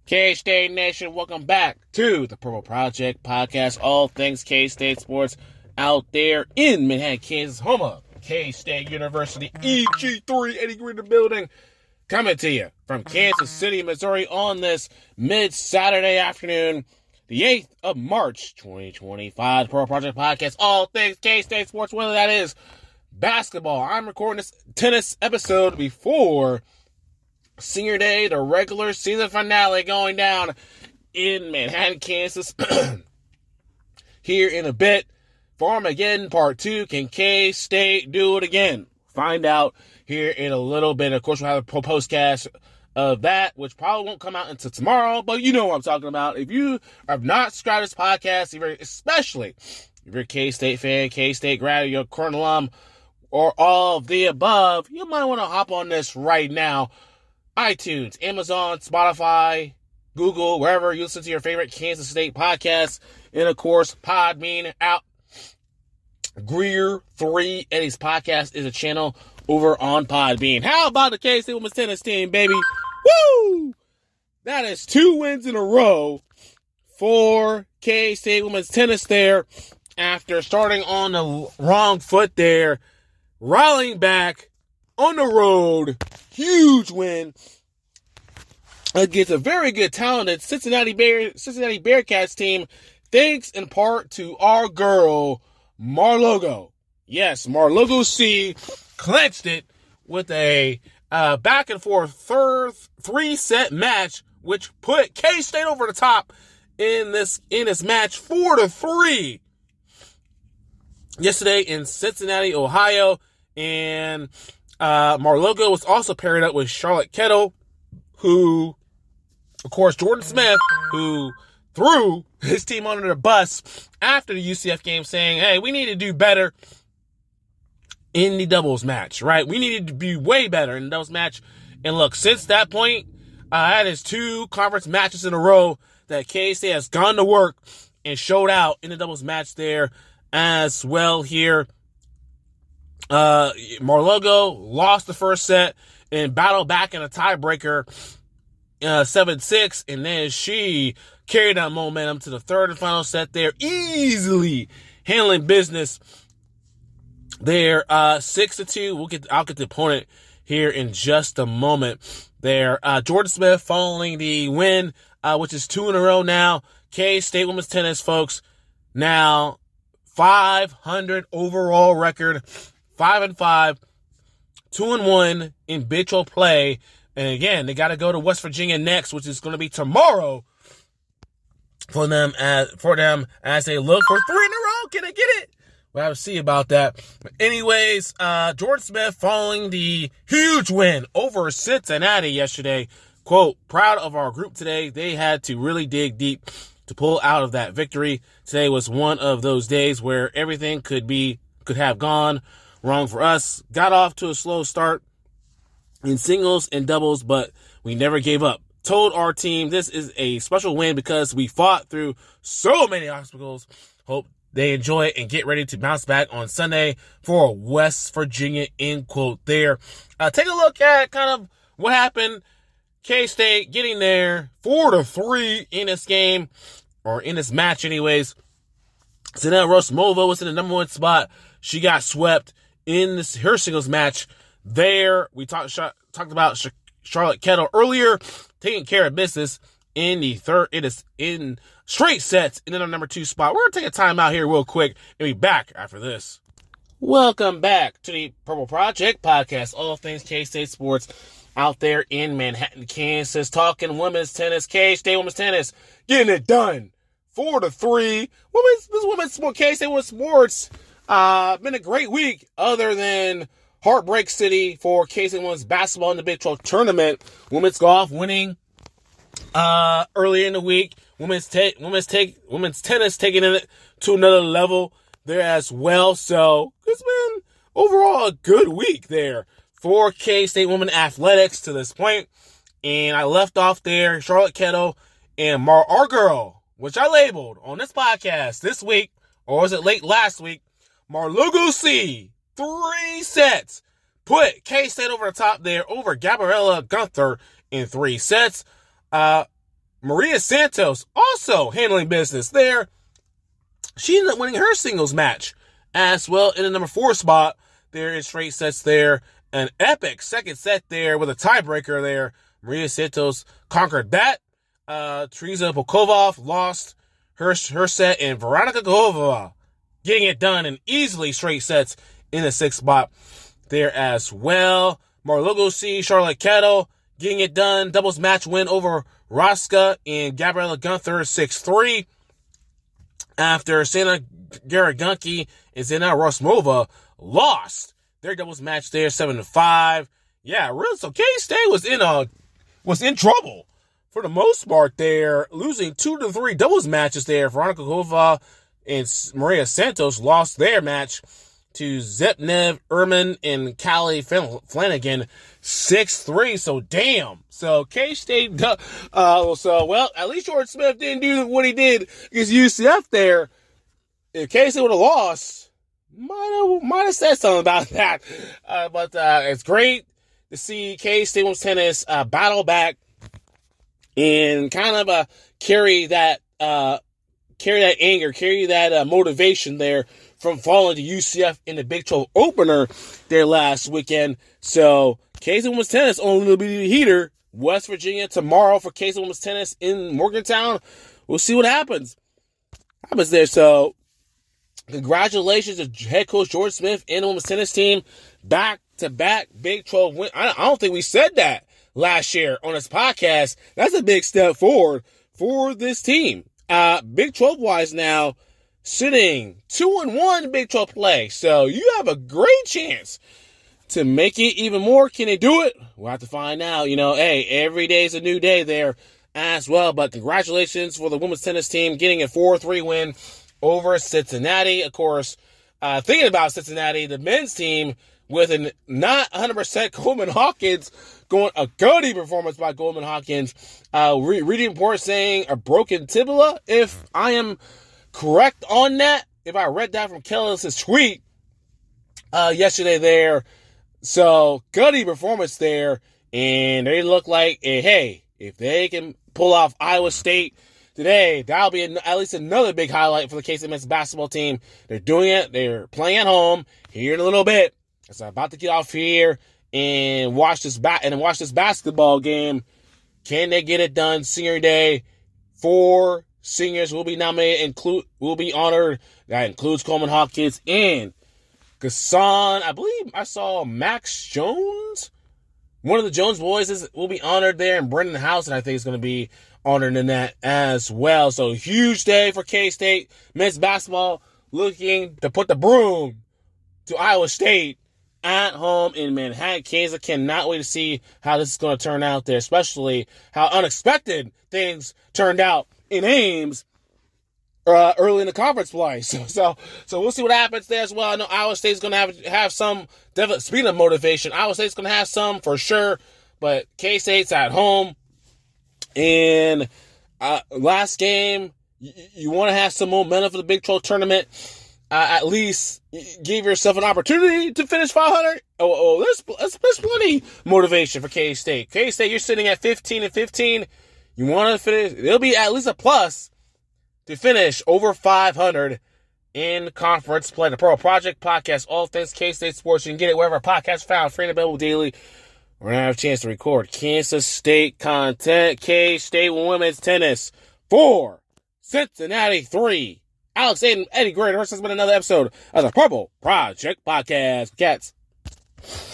K-State Nation, welcome back to the Purple Project Podcast. All things K-State sports out there in Manhattan, Kansas, home of K-State University, EG3, Eddie Green the building, coming to you from Kansas City, Missouri on this mid-Saturday afternoon, the 8th of March, 2025. The Purple Project Podcast, all things K-State sports, whether that is basketball. I'm recording this tennis episode before Senior Day, the regular season finale going down in Manhattan, Kansas. Here in a bit, Farmageddon Part 2. Can K-State do it again? Find out here in a little bit. Of course, we'll have a postcast of that, which probably won't come out until tomorrow, but you know what I'm talking about. If you have not subscribed to this podcast, especially if you're a K-State fan, K-State grad, you're a current alum, or all of the above, you might want to hop on this right now. iTunes, Amazon, Spotify, Google, wherever you listen to your favorite Kansas State podcasts. And, of course, Podbean out. Greer 3, Eddie's podcast is a channel over on Podbean. How about the K-State women's tennis team, baby? Woo! That is 2 wins in a row for K-State women's tennis there after starting on the wrong foot there, rallying back on the road. Huge win against a very good, talented Cincinnati Bearcats team, thanks in part to our girl, Marlogo. Yes, Marlogo C clinched it with a back-and-forth 3-set match, which put K-State over the top in this match 4-3 yesterday in Cincinnati, Ohio. And Marlogo was also paired up with Charlotte Kettle, who, of course, Jordan Smith, who threw his team under the bus after the UCF game, saying, hey, we need to do better in the doubles match, right? We needed to be way better in the doubles match. And look, since that point, that is 2 conference matches in a row that K-State has gone to work and showed out in the doubles match there as well here. Marlogo lost the first set and battled back in a tiebreaker, 7-6, and then she carried that momentum to the third and final set there, easily handling business there, 6-2. I'll get the opponent here in just a moment there. Jordan Smith following the win, which is 2 in a row now. K-State women's tennis, folks, now 500 overall record, 5-5, 2-1 in habitual play. And again, they got to go to West Virginia next, which is going to be tomorrow for them as they look for 3 in a row. Can they get it? We'll have to see about that. But anyways, Jordan Smith following the huge win over Cincinnati yesterday. Quote, proud of our group today. They had to really dig deep to pull out of that victory. Today was one of those days where everything could have gone wrong for us. Got off to a slow start in singles and doubles, but we never gave up. Told our team this is a special win because we fought through so many obstacles. Hope they enjoy it and get ready to bounce back on Sunday for West Virginia, end quote there. Take a look at kind of what happened. K-State getting there 4-3 in this game, or in this match anyways. Zanella Rosmova was in the number 1 spot. She got swept in her singles match there. We talked about Charlotte Kettle earlier, taking care of business in the third. It is in straight sets in the number 2 spot. We're going to take a time out here real quick and be back after this. Welcome back to the Purple Project Podcast. All things K-State sports out there in Manhattan, Kansas. Talking women's tennis, K-State women's tennis. Getting it done. 4-3. Women's sport, K-State women's sports. Been a great week other than Heartbreak City for K-State women's basketball in the Big 12 tournament. Women's golf winning early in the week. Women's tennis taking it to another level there as well. So it's been overall a good week there for K-State women athletics to this point. And I left off there Charlotte Kettle and our girl, which I labeled on this podcast this week, or was it late last week, Marlogo C. 3 sets. Put K-State over the top there over Gabriella Gunther in 3 sets. Maria Santos also handling business there. She ended up winning her singles match as well in the number 4 spot. There in straight sets there. An epic second set there with a tiebreaker there. Maria Santos conquered that. Teresa Volkova lost her set, and Veronika Golovova getting it done in easily straight sets in the 6th spot there as well. Marlo Lugosi, Charlotte Kettle getting it done. Doubles match win over Raska and Gabriela Gunther 6-3. After Santa Garagunki and Zena Rosmova lost their doubles match there 7-5. Yeah, really. So K-State was in trouble for the most part there, losing 2-3 doubles matches there. Veronika Golovova and Maria Santos lost their match to Zepnev, Erman, and Callie Flanagan 6-3. So damn. So K-State, well, at least George Smith didn't do what he did against UCF there. If K-State would have lost, might have said something about that. But it's great to see K-State women's tennis battle back and kind of carry that anger, carry that motivation there from falling to UCF in the Big 12 opener there last weekend. So K-State women's tennis on a little bit of a heater. West Virginia tomorrow for K-State women's tennis in Morgantown. We'll see what happens there. So congratulations to head coach George Smith and the women's tennis team. Back-to-back Big 12 win. I don't think we said that last year on this podcast. That's a big step forward for this team. Big 12-wise now, sitting 2-1 Big 12 play. So you have a great chance to make it even more. Can they do it? We'll have to find out. Hey, every day is a new day there as well. But congratulations for the women's tennis team getting a 4-3 win over Cincinnati. Of course, thinking about Cincinnati, the men's team with a not 100% Coleman Hawkins going a goody performance by Coleman Hawkins. Reading report saying a broken tibia, if I am correct on that. If I read that from Kellis's tweet yesterday there. So, goody performance there. And they look like, hey, if they can pull off Iowa State today, that'll be at least another big highlight for the K-State men's basketball team. They're doing it. They're playing at home here in a little bit. So I'm about to get off here and watch this basketball game. Can they get it done? Senior Day. 4 seniors will be nominated, will be honored. That includes Coleman Hawkins and Gasson. I believe I saw Max Jones. One of the Jones boys will be honored there, and Brendan Housen, I think, is going to be honored in that as well. So huge day for K-State men's basketball, looking to put the broom to Iowa State at home in Manhattan, Kansas. Cannot wait to see how this is going to turn out there, especially how unexpected things turned out in Ames early in the conference play. So we'll see what happens there as well. I know Iowa State's going to have some, definitely, speaking of motivation, Iowa State's going to have some for sure, but K-State's at home. And last game, you want to have some momentum for the Big 12 tournament. At least give yourself an opportunity to finish 500. There's plenty motivation for K-State. K-State, you're sitting at 15-15. You want to finish, there'll be at least a plus to finish over 500 in conference play. The Pro Project Podcast, all things K-State sports. You can get it wherever podcasts found, free and available daily. We're going to have a chance to record Kansas State content. K-State women's tennis 4, Cincinnati 3. Alex Aiden, Eddie Gray. This has been another episode of the Purple Project Podcast. Cats.